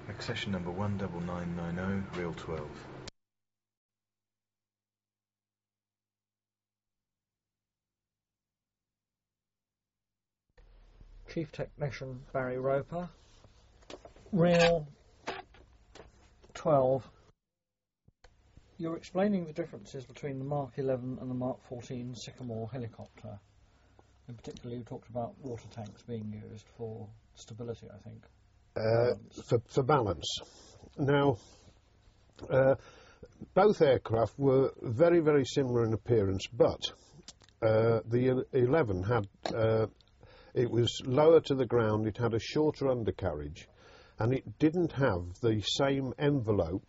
Accession number 19990, reel 12. Chief Technician Barry Roper, reel 12. You're explaining the differences between the Mark 11 and the Mark 14 Sycamore helicopter. In particular, you talked about water tanks being used for stability, I think. For balance. Now, both aircraft were very, very similar in appearance, but the 11 had, it was lower to the ground, it had a shorter undercarriage, and it didn't have the same envelope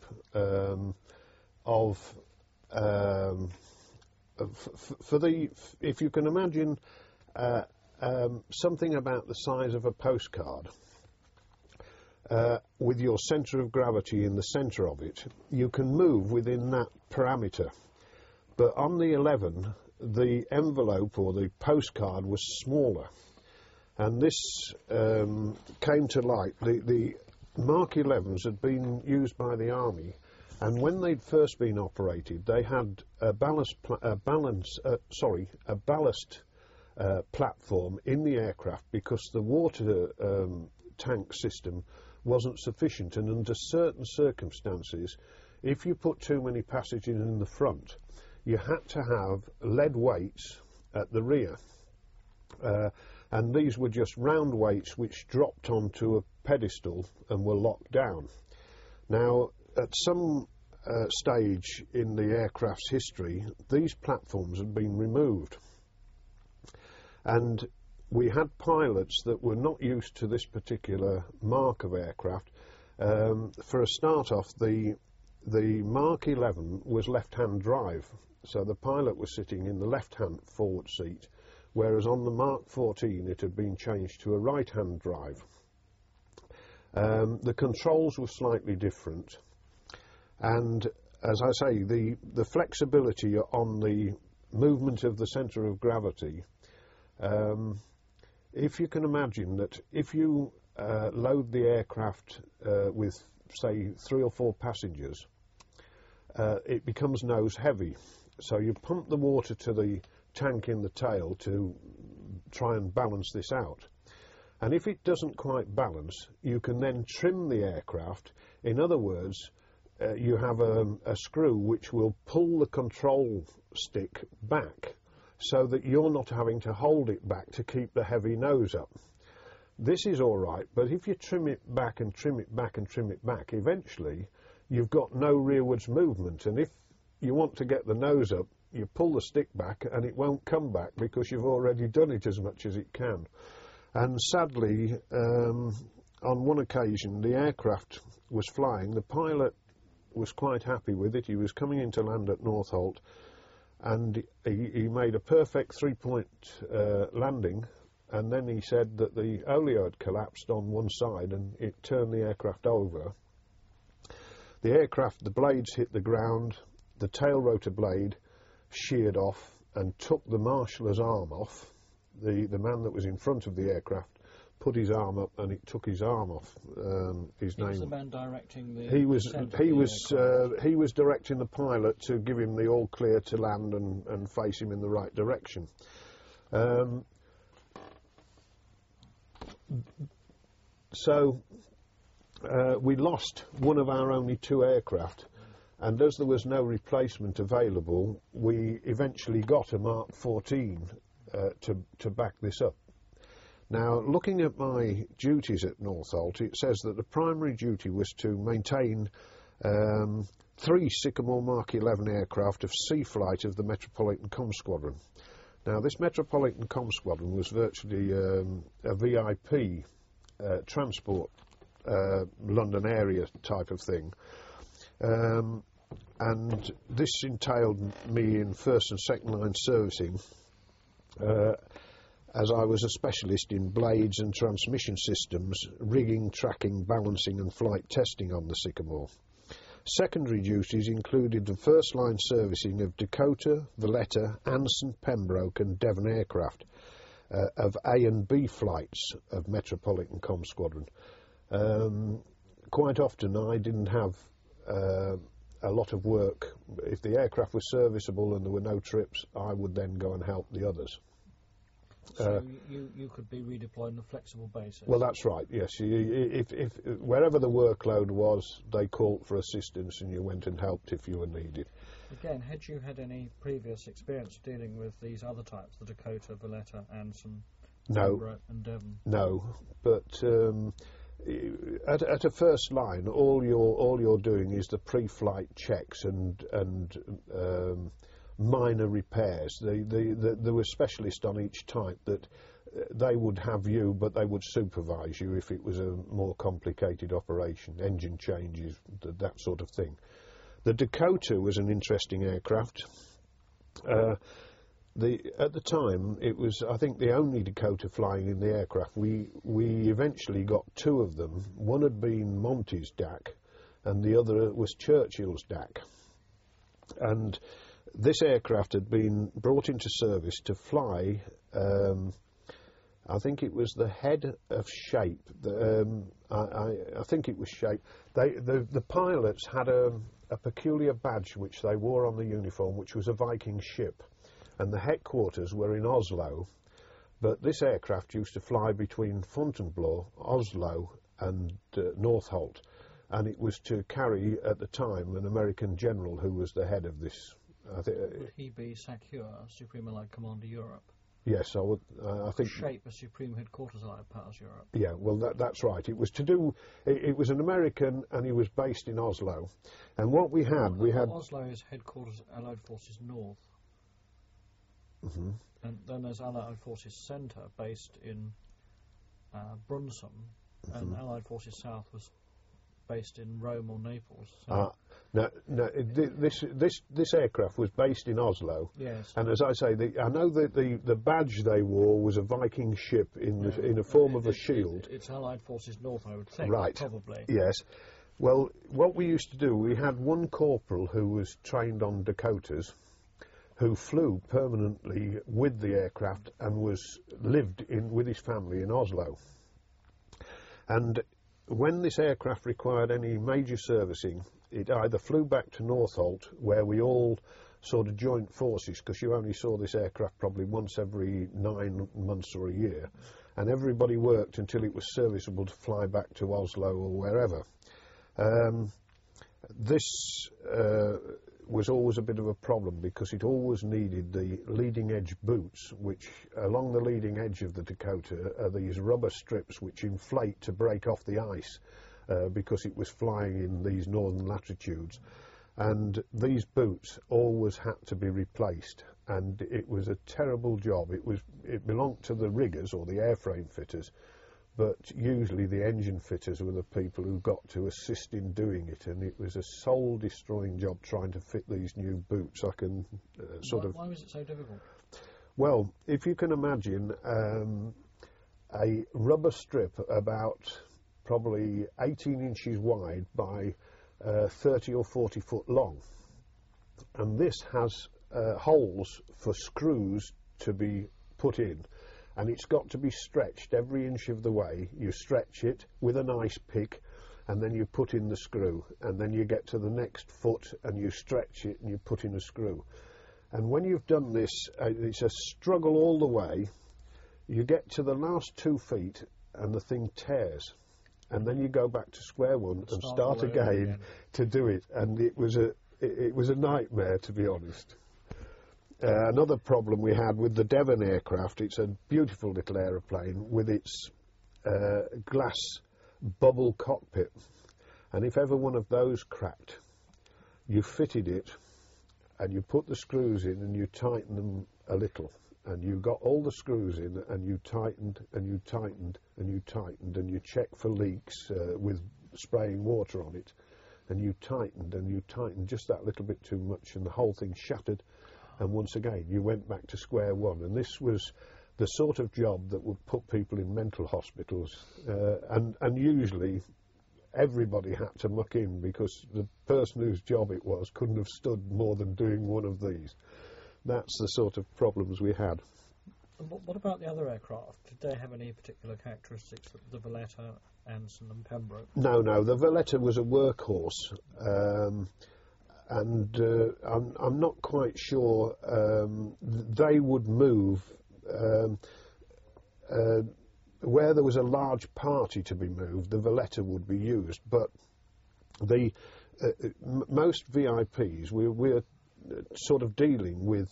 if you can imagine something about the size of a postcard, with your centre of gravity in the centre of it, you can move within that parameter. But on the 11, the envelope or the postcard was smaller, and this came to light. The Mark 11s had been used by the Army, and when they'd first been operated, they had a ballast platform in the aircraft because the water tank system wasn't sufficient, and under certain circumstances, if you put too many passengers in the front, you had to have lead weights at the rear, and these were just round weights which dropped onto a pedestal and were locked down. Now, at some stage in the aircraft's history, these platforms had been removed, and we had pilots that were not used to this particular mark of aircraft. For a start off, the Mark 11 was left-hand drive, so the pilot was sitting in the left-hand forward seat, whereas on the Mark 14 it had been changed to a right-hand drive. The controls were slightly different, and as I say, the flexibility on the movement of the centre of gravity, if you can imagine that if you load the aircraft with, say, 3 or 4 passengers, it becomes nose heavy. So you pump the water to the tank in the tail to try and balance this out. And if it doesn't quite balance, you can then trim the aircraft. In other words, you have a screw which will pull the control stick back, so that you're not having to hold it back to keep the heavy nose up. This is all right, but if you trim it back and trim it back and trim it back, eventually you've got no rearwards movement, and if you want to get the nose up, you pull the stick back and it won't come back because you've already done it as much as it can. And sadly, on one occasion, the aircraft was flying, the pilot was quite happy with it, he was coming into land at Northolt, and he made a perfect 3-point landing, and then he said that the oleo had collapsed on one side and it turned the aircraft over. The blades hit the ground, the tail rotor blade sheared off and took the marshaller's arm off. The man that was in front of the aircraft put his arm up and it took his arm off. His name. Was the man directing the? He was directing the pilot to give him the all clear to land and face him in the right direction. So we lost one of our only 2 aircraft, and as there was no replacement available, we eventually got a Mark 14 to back this up. Now, looking at my duties at Northolt, it says that the primary duty was to maintain 3 Sycamore Mark 11 aircraft of sea flight of the Metropolitan Com Squadron. Now, this Metropolitan Com Squadron was virtually a VIP transport London area type of thing. And this entailed me in first and second line servicing, as I was a specialist in blades and transmission systems, rigging, tracking, balancing and flight testing on the Sycamore. Secondary duties included the first line servicing of Dakota, Valletta, Anson, Pembroke and Devon aircraft, of A and B flights of Metropolitan Com Squadron. quite often I didn't have a lot of work. If the aircraft was serviceable and there were no trips, I would then go and help the others. So you could be redeployed on a flexible basis? Well, that's right, yes. If wherever the workload was, they called for assistance and you went and helped if you were needed. Again, had you had any previous experience dealing with these other types, the Dakota, Valletta, Anson, No. and Devon? No, but at a first line, all you're doing is the pre-flight checks and minor repairs. There were specialists on each type that they would have you, but they would supervise you if it was a more complicated operation, engine changes, that sort of thing. The Dakota was an interesting aircraft. At the time, it was, I think, the only Dakota flying in the aircraft. We eventually got two of them. One had been Monty's DAC, and the other was Churchill's DAC. And this aircraft had been brought into service to fly, I think it was the head of Shape. I think it was Shape. The pilots had a peculiar badge which they wore on the uniform, which was a Viking ship. And the headquarters were in Oslo, but this aircraft used to fly between Fontainebleau, Oslo and Northolt, and it was to carry, at the time, an American general who was the head of this. Would he be SACEUR, Supreme Allied Commander Europe? Yes, I think. Shape, a Supreme Headquarters Allied Powers Europe. Yeah, well, that's right. It was to do. It was an American, and he was based in Oslo. And what we had. Oslo is Headquarters Allied Forces North. Mm-hmm. And then there's Allied Forces Centre based in Brunssum, and Allied Forces South was based in Rome or Naples. So No, this aircraft was based in Oslo. Yes. And as I say, I know that the badge they wore was a Viking ship in a form of a shield. It's Allied Forces North, I would think. Right. Probably. Yes. Well, what we used to do, we had one corporal who was trained on Dakotas, who flew permanently with the aircraft and lived with his family in Oslo. And when this aircraft required any major servicing, it either flew back to Northolt, where we all sort of joined forces, because you only saw this aircraft probably once every 9 months or a year, and everybody worked until it was serviceable to fly back to Oslo or wherever. This was always a bit of a problem, because it always needed the leading edge boots, which along the leading edge of the Dakota are these rubber strips which inflate to break off the ice, because it was flying in these northern latitudes. And these boots always had to be replaced, and it was a terrible job. It belonged to the riggers or the airframe fitters, but usually the engine fitters were the people who got to assist in doing it, and it was a soul-destroying job trying to fit these new boots. I can Why was it so difficult? Well, if you can imagine a rubber strip about probably 18 inches wide by 30 or 40 foot long, and this has holes for screws to be put in, and it's got to be stretched every inch of the way. You stretch it with an ice pick, and then you put in the screw, and then you get to the next foot and you stretch it and you put in a screw. And when you've done this, it's a struggle all the way. You get to the last 2 feet and the thing tears, and then you go back to square one and start again to do it. And it was a nightmare, to be honest. Another problem we had with the Devon aircraft, it's a beautiful little aeroplane with its glass bubble cockpit, and if ever one of those cracked, you fitted it and you put the screws in and you tighten them a little, and you got all the screws in and you tightened and you tightened and you tightened, and you checked for leaks with spraying water on it, and you tightened just that little bit too much, and the whole thing shattered. And once again, you went back to square one. And this was the sort of job that would put people in mental hospitals. And usually everybody had to muck in, because the person whose job it was couldn't have stood more than doing one of these. That's the sort of problems we had. And what about the other aircraft? Did they have any particular characteristics, the Valletta Anson and Pembroke? No, the Valletta was a workhorse, and I'm not quite sure they would move where there was a large party to be moved. The Valletta would be used, but the most VIPs we're sort of dealing with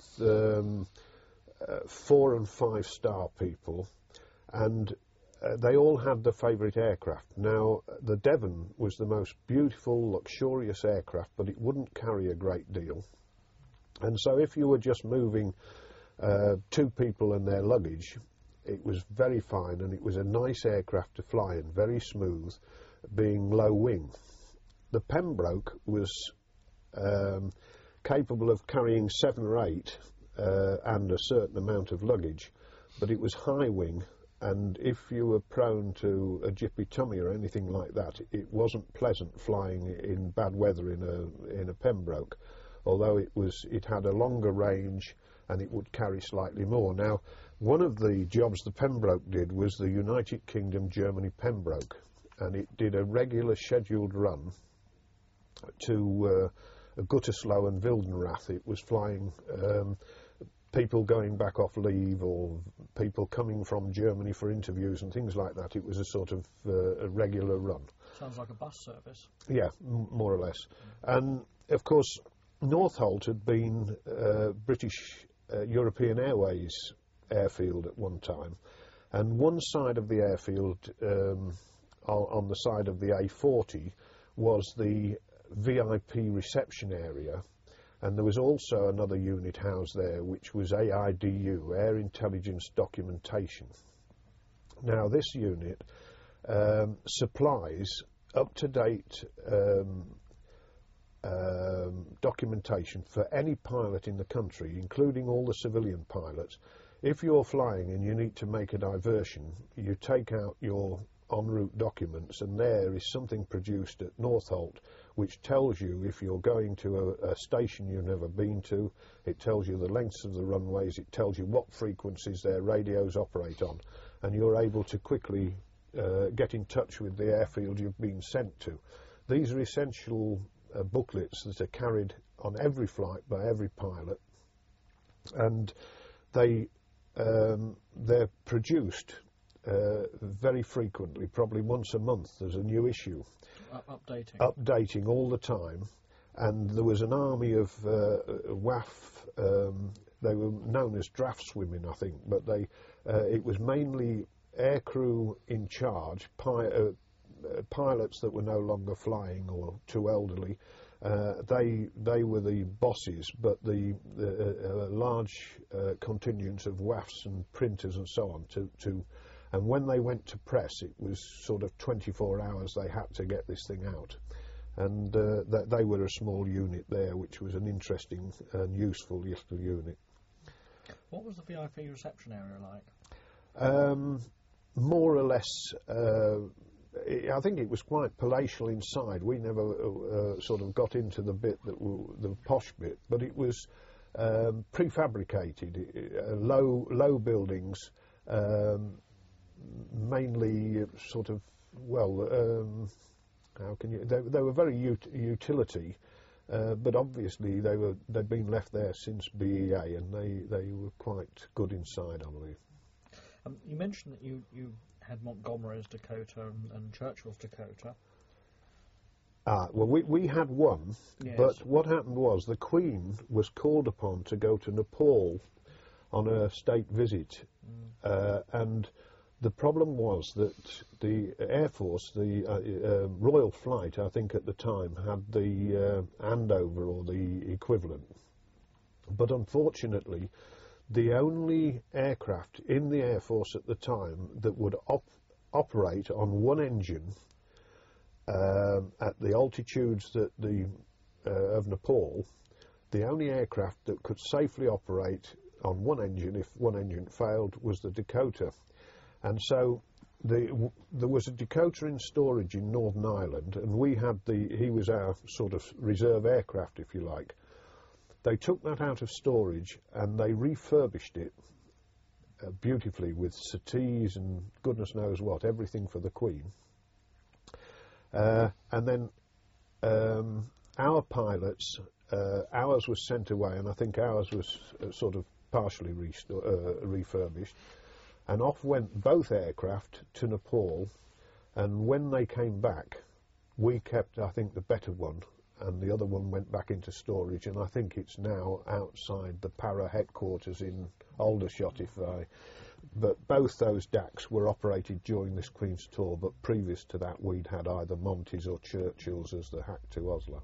4 and 5 star people, and they all had the favourite aircraft. Now, the Devon was the most beautiful, luxurious aircraft, but it wouldn't carry a great deal. And so if you were just moving 2 people and their luggage, it was very fine, and it was a nice aircraft to fly in, very smooth, being low wing. The Pembroke was capable of carrying 7 or 8 and a certain amount of luggage, but it was high wing, and if you were prone to a jippy tummy or anything like that, it wasn't pleasant flying in bad weather in a Pembroke, although it had a longer range and it would carry slightly more. Now, one of the jobs the Pembroke did was the United Kingdom Germany Pembroke, and it did a regular scheduled run to Gütersloh and Wildenrath. It was flying people going back off leave or people coming from Germany for interviews and things like that. It was a sort of a regular run. Sounds like a bus service. Yeah, more or less. And of course, Northolt had been British European Airways airfield at one time, and one side of the airfield on the side of the A40 was the VIP reception area, and there was also another unit housed there which was AIDU, Air Intelligence Documentation. Now, this unit supplies up-to-date documentation for any pilot in the country, including all the civilian pilots. If you're flying and you need to make a diversion, you take out your en route documents, and there is something produced at Northolt which tells you if you're going to a station you've never been to, it tells you the lengths of the runways, it tells you what frequencies their radios operate on, and you're able to quickly get in touch with the airfield you've been sent to. These are essential booklets that are carried on every flight by every pilot, and they're produced very frequently, probably once a month. There's a new issue, updating all the time. And there was an army of WAF. They were known as draftswomen, I think, but it was mainly aircrew in charge, pilots that were no longer flying or too elderly. They were the bosses, but the large contingents of WAFs and printers and so on and when they went to press, it was sort of 24 hours they had to get this thing out. And they were a small unit there, which was an interesting and useful little unit. What was the VIP reception area like? More or less, I think it was quite palatial inside. We never sort of got into the bit the posh bit, but it was prefabricated, low buildings, mainly sort of, how can you? They were very utility, but obviously they'd been left there since BEA, and they were quite good inside, I believe. You mentioned that you had Montgomery's Dakota and Churchill's Dakota. Well, we had one, yes. But what happened was the Queen was called upon to go to Nepal on a state visit, and the problem was that the Air Force, the Royal Flight, I think at the time, had the Andover or the equivalent. But unfortunately, the only aircraft in the Air Force at the time that would operate on one engine at the altitudes that of Nepal, the only aircraft that could safely operate on one engine if one engine failed was the Dakota. And so there was a Dakota in storage in Northern Ireland, and he was our sort of reserve aircraft, if you like. They took that out of storage and they refurbished it beautifully with settees and goodness knows what, everything for the Queen. And then our pilots, ours was sent away, and I think ours was sort of partially refurbished, and off went both aircraft to Nepal, and when they came back, we kept, I think, the better one, and the other one went back into storage, and I think it's now outside the Para headquarters in Aldershot, but both those DACs were operated during this Queen's tour, but previous to that we'd had either Monty's or Churchill's as the hack to Oslo.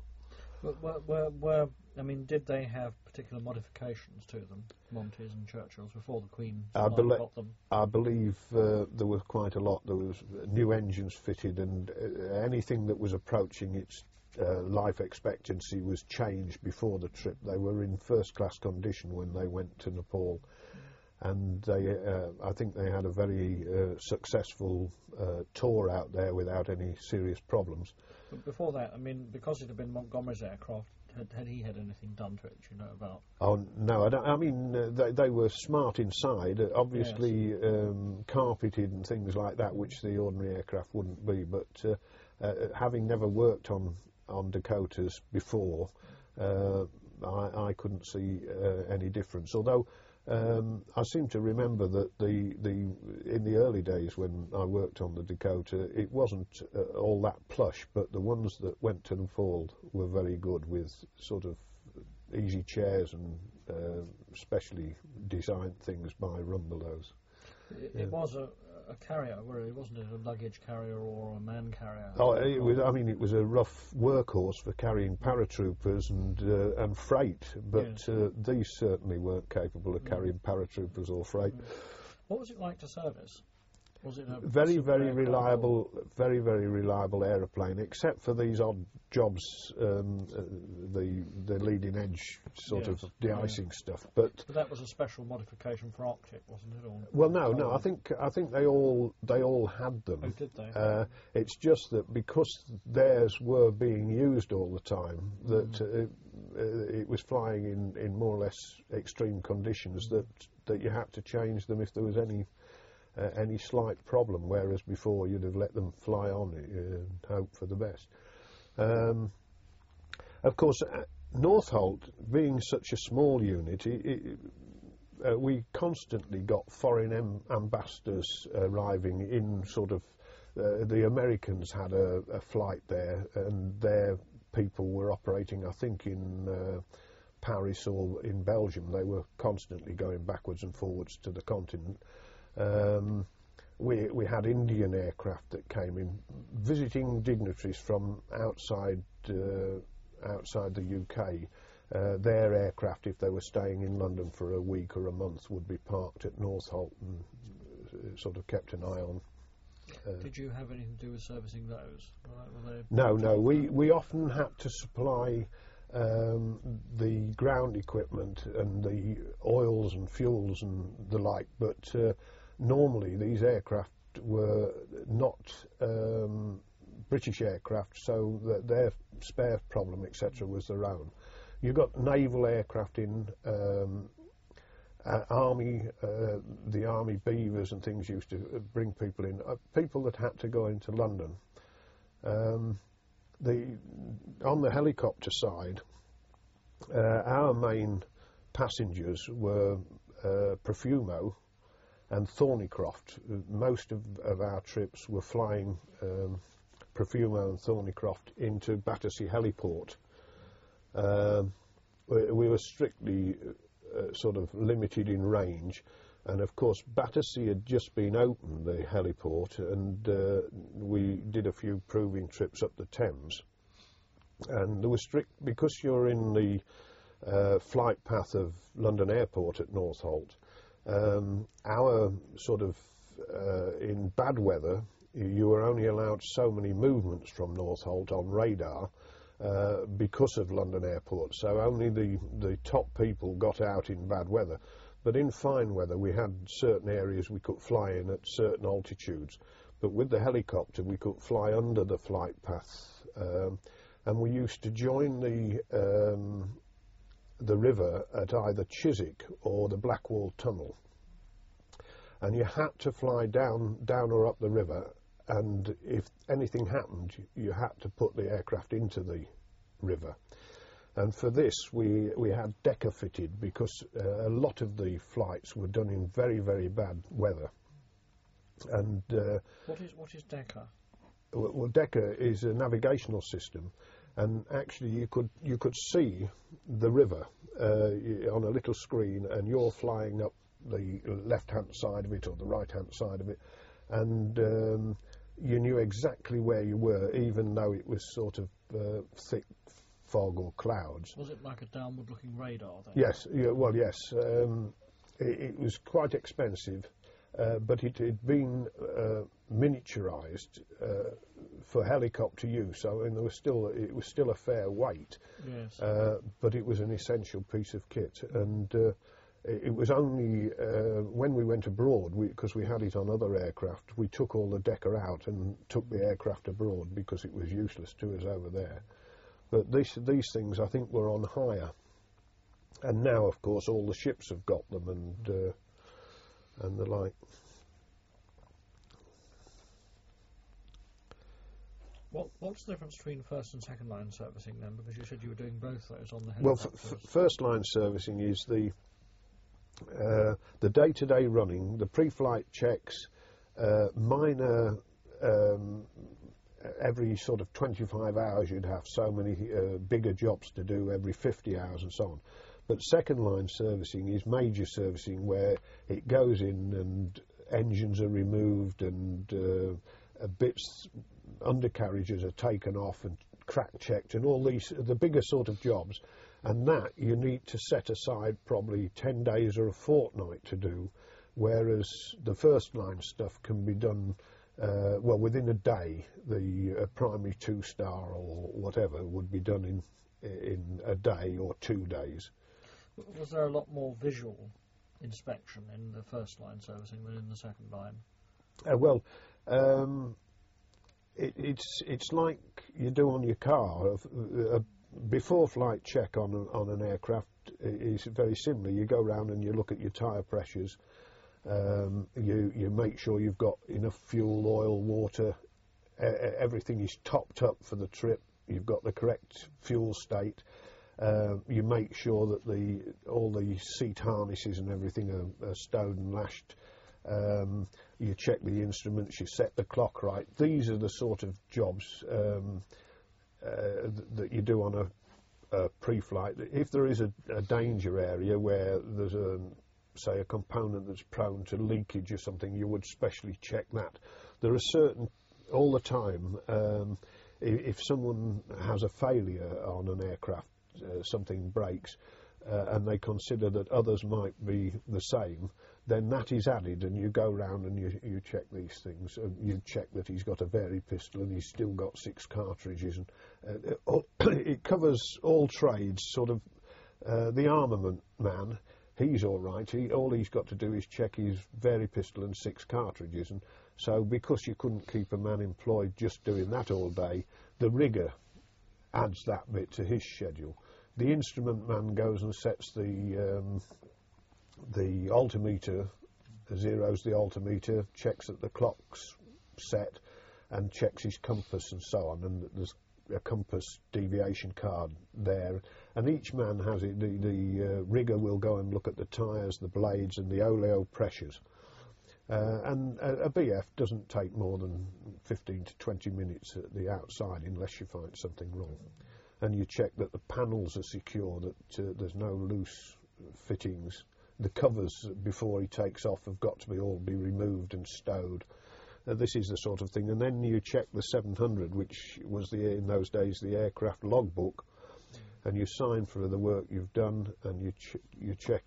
But I mean, did they have particular modifications to them, Monty's and Churchill's, before the Queen got them? I believe there was quite a lot. There was new engines fitted, and anything that was approaching its life expectancy was changed before the trip. They were in first-class condition when they went to Nepal, and I think they had a very successful tour out there without any serious problems. But before that, I mean, because it had been Montgomery's aircraft, had he had anything done to it, you know about? Oh, no, I don't. I mean, they were smart inside, obviously carpeted and things like that, which the ordinary aircraft wouldn't be, but having never worked on Dakotas before, I couldn't see any difference, although I seem to remember that in the early days when I worked on the Dakota, it wasn't all that plush, but the ones that went to Nepal were very good, with sort of easy chairs and specially designed things by Rumbelows. It was a carrier, really, wasn't it? A luggage carrier or a man carrier? Oh, it was. I mean, it was a rough workhorse for carrying paratroopers and freight, but these certainly weren't capable of carrying paratroopers or freight. What was it like to service? Was it a very reliable, very reliable aeroplane, except for these odd jobs, the leading edge sort of de-icing stuff. But that was a special modification for Arctic, wasn't it? Or well, no. I think they all had them. Oh, did they? It's just that because theirs were being used all the time, that it was flying in more or less extreme conditions, that you had to change them if there was any slight problem, whereas before you'd have let them fly on and hope for the best. Of course, Northolt, being such a small unit, we constantly got foreign ambassadors arriving in sort of... the Americans had a flight there, and their people were operating, I think, in Paris or in Belgium. They were constantly going backwards and forwards to the continent. We had Indian aircraft that came in, visiting dignitaries from outside the UK. Their aircraft, if they were staying in London for a week or a month, would be parked at Northolt and sort of kept an eye on. Did you have anything to do with servicing those? No. We often had to supply the ground equipment and the oils and fuels and the like, but normally these aircraft were not British aircraft, so that their spare problem, etc., was their own. You got naval aircraft in, army, the army beavers and things used to bring people in, people that had to go into London. On the helicopter side, our main passengers were Profumo and Thornycroft. Most of our trips were flying Profumo and Thornycroft into Battersea Heliport. We were strictly sort of limited in range, and of course Battersea had just been opened, the heliport, and we did a few proving trips up the Thames, and there was strict, because you're in the flight path of London Airport at Northolt. Our sort of in bad weather, you were only allowed so many movements from Northolt on radar because of London Airport, so only the top people got out in bad weather. But in fine weather, we had certain areas we could fly in at certain altitudes, but with the helicopter we could fly under the flight path, and we used to join the river at either Chiswick or the Blackwall Tunnel, and you had to fly down or up the river and if anything happened, you had to put the aircraft into the river. And for this, we had Decker fitted because a lot of the flights were done in very, very bad weather. And what is Decker? Well, Decker is a navigational system, and actually you could see the river on a little screen, and you're flying up the left-hand side of it or the right-hand side of it, and you knew exactly where you were, even though it was sort of thick fog or clouds. Was it like a downward-looking radar then? Yes, well, yes. It was quite expensive, but it had been miniaturised for helicopter use. So, it was still a fair weight. Yes. But it was an essential piece of kit, and it was only when we went abroad, because we had it on other aircraft, we took all the Decker out and took the aircraft abroad because it was useless to us over there. But these things, I think, were on hire, and now, of course, all the ships have got them and the like. What's the difference between first and second line servicing then? Because you said you were doing both those on the Well, helicopters. first line servicing is the day-to-day running, the pre-flight checks, minor. Every sort of 25 hours you'd have so many bigger jobs to do, every 50 hours and so on. But second line servicing is major servicing, where it goes in and engines are removed and bits, undercarriages are taken off and crack checked, and all these, the bigger sort of jobs. And that you need to set aside probably 10 days or a fortnight to do, whereas the first line stuff can be done within a day. The primary 2-star or whatever would be done in a day or 2 days. Was there a lot more visual inspection in the first line servicing than in the second line? It's like you do on your car. Before flight check on an aircraft is very similar. You go around and you look at your tyre pressures. You make sure you've got enough fuel, oil, water. Everything is topped up for the trip. You've got the correct fuel state. You make sure that all the seat harnesses and everything are stowed and lashed. You check the instruments. You set the clock right. These are the sort of jobs that you do on a pre-flight. If there is a danger area where there's say a component that's prone to leakage or something, you would specially check that. There are certain, all the time, if someone has a failure on an aircraft, something breaks, and they consider that others might be the same, then that is added, and you go round and you check these things. You check that he's got a Vary pistol and he's still got 6 cartridges, and it covers all trades. Sort of the armament man, he's all right. All he's got to do is check his Vary pistol and 6 cartridges, and so because you couldn't keep a man employed just doing that all day, the rigger adds that bit to his schedule. The instrument man goes and sets the altimeter, zeros the altimeter, checks that the clock's set, and checks his compass and so on. And there's a compass deviation card there. And each man has it. The rigger will go and look at the tyres, the blades, and the oleo pressures. And a BF doesn't take more than 15 to 20 minutes at the outside unless you find something wrong. And you check that the panels are secure, that there's no loose fittings. The covers before he takes off have got to all be removed and stowed. This is the sort of thing. And then you check the 700, which was in those days the aircraft logbook, and you sign for the work you've done, and you check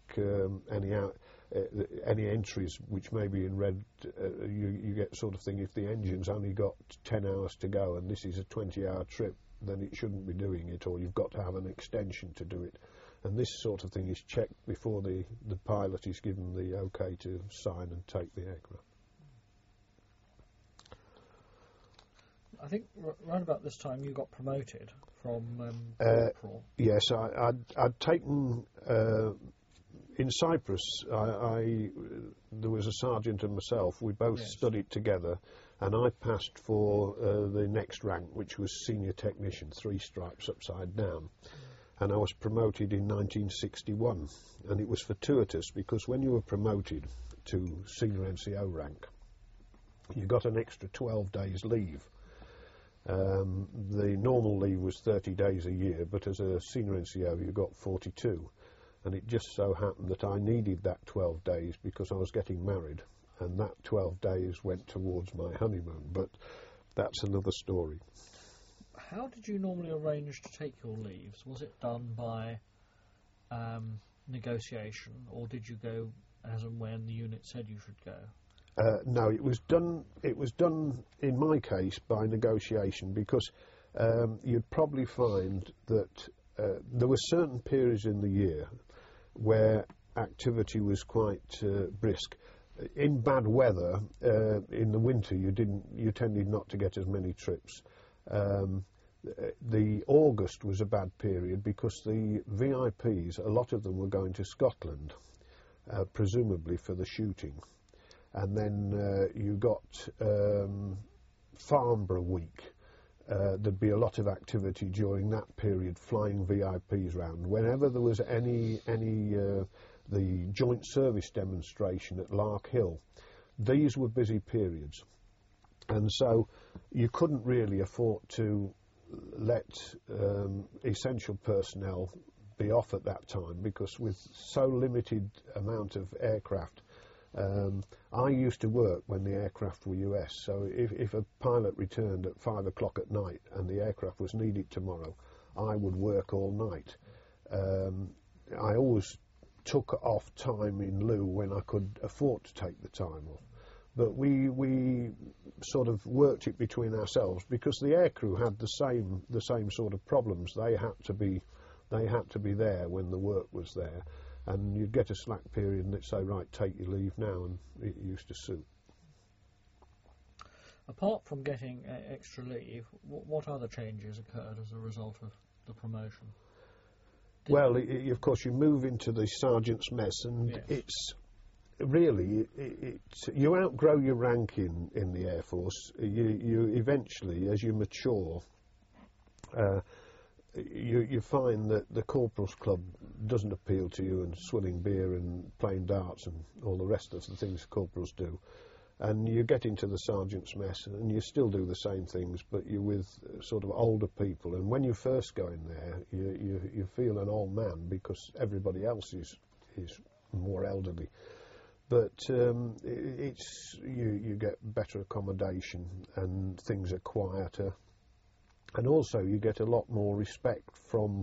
any entries which may be in red. You get sort of thing, if the engine's only got 10 hours to go and this is a 20-hour trip, then it shouldn't be doing it, or you've got to have an extension to do it. And this sort of thing is checked before the pilot is given the OK to sign and take the aircraft. I think right about this time you got promoted from corporal. Yes, I'd taken... in Cyprus, there was a sergeant and myself. We both studied together, and I passed for the next rank, which was senior technician, 3 stripes upside down, and I was promoted in 1961, and it was fortuitous because when you were promoted to senior NCO rank, you got an extra 12 days leave. The normal leave was 30 days a year, but as a senior NCO you got 42, and it just so happened that I needed that 12 days because I was getting married, and that 12 days went towards my honeymoon, but that's another story. How did you normally arrange to take your leaves? Was it done by negotiation, or did you go as and when the unit said you should go? No, it was done. It was done in my case by negotiation, because you'd probably find that there were certain periods in the year where activity was quite brisk. In bad weather, in the winter, you tended not to get as many trips. The August was a bad period because the VIPs, a lot of them were going to Scotland, presumably for the shooting. And then you got Farnborough Week. There'd be a lot of activity during that period, flying VIPs round. Whenever there was any the joint service demonstration at Lark Hill, these were busy periods, and so you couldn't really afford to let essential personnel be off at that time, because with so limited amount of aircraft. I used to work when the aircraft were US, so if a pilot returned at 5 o'clock at night and the aircraft was needed tomorrow, I would work all night. I always took off time in lieu when I could afford to take the time off. But we sort of worked it between ourselves, because the aircrew had the same sort of problems. They had to be there when the work was there. And you'd get a slack period and they'd say, right, take your leave now, and it used to suit. Apart from getting extra leave, what other changes occurred as a result of the promotion? Well, of course, you move into the sergeant's mess, and yes, it's really, you outgrow your rank in the Air Force. You eventually, as you mature, you find that the Corporal's Club doesn't appeal to you, and swilling beer and playing darts and all the rest of the things corporals do. And you get into the sergeant's mess and you still do the same things, but you're with sort of older people. And when you first go in there, you feel an old man because everybody else is more elderly. But you get better accommodation and things are quieter. And also you get a lot more respect from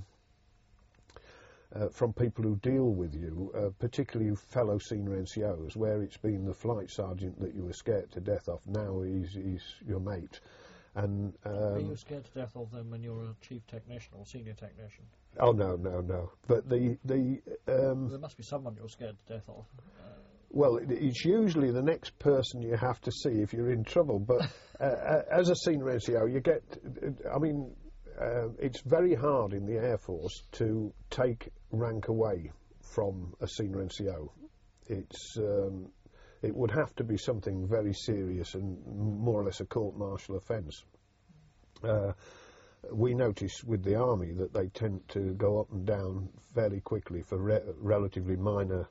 people who deal with you, particularly fellow senior NCOs, where it's been the flight sergeant that you were scared to death of. Now he's your mate. And are you scared to death of them when you're a chief technician or senior technician? Oh no. But there must be someone you're scared to death of. Well, it's usually the next person you have to see if you're in trouble. But as a senior NCO, you get, it's very hard in the Air Force to take rank away from a senior NCO. It would have to be something very serious and more or less a court-martial offence. We notice with the Army that they tend to go up and down fairly quickly for relatively minor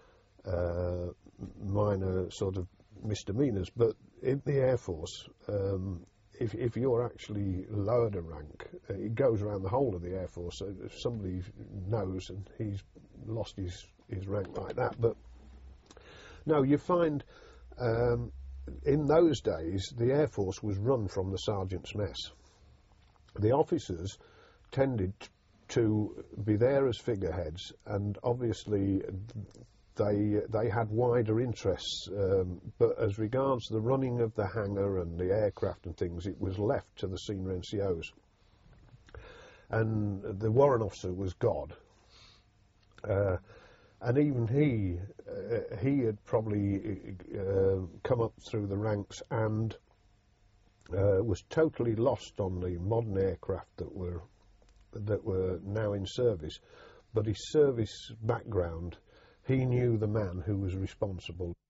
sort of misdemeanours, but in the Air Force, if you're actually lowered a rank, it goes around the whole of the Air Force. So if somebody knows and he's lost his rank like that. But no, you find in those days the Air Force was run from the sergeant's mess. The officers tended to be there as figureheads, and obviously they had wider interests, but as regards the running of the hangar and the aircraft and things, it was left to the senior NCOs. And the warrant officer was God. And even he had probably come up through the ranks and was totally lost on the modern aircraft that were now in service. But his service background, he knew the man who was responsible.